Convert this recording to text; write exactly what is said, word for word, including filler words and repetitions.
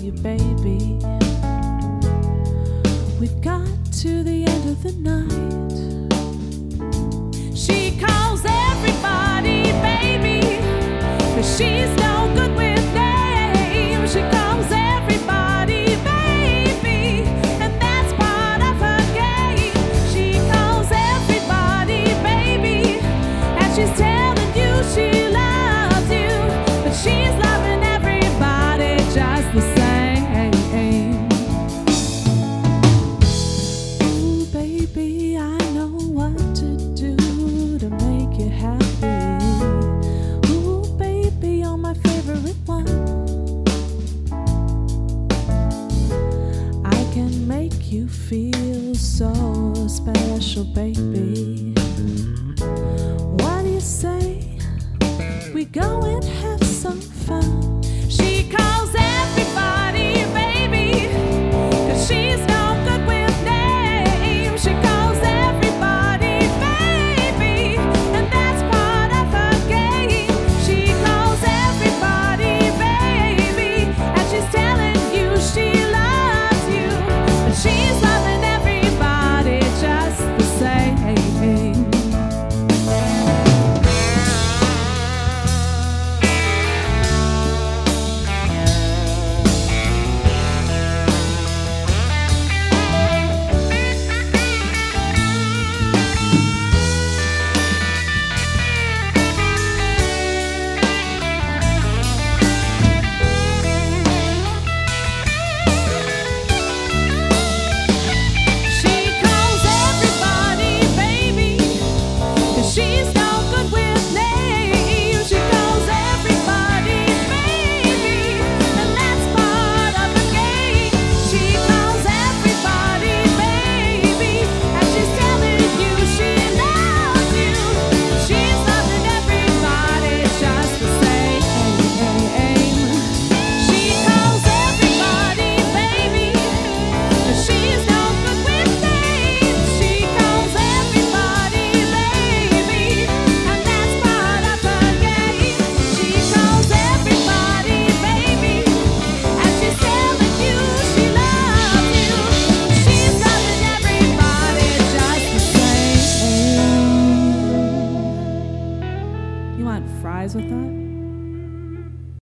you, baby. We've got to the end of the night. She calls everybody baby, 'cause she's no good with names. She calls everybody baby, and that's part of her game. She calls everybody baby, and she's telling you she loves you, but she's loving everybody just the same. Ooh, baby, I know what to do to make you happy. Ooh, baby, you're my favorite one. I can make you feel so special, baby. What do you say? We go and have some fun. She calls everybody baby, 'cause she's no good with names. She calls everybody baby, and that's part of her game. She calls everybody baby, and she's telling you she loves you, but she's loving everybody just the same. She's no good with names. She calls everybody baby, and that's part of the game. She calls everybody baby, and she's telling you she loves you. She's loving everybody just the same. She calls everybody baby, 'cause she's no good with names. She calls everybody baby, and that's part of her game. She calls everybody baby, and she's telling you she loves you. She's loving everybody just the same. You want fries with that?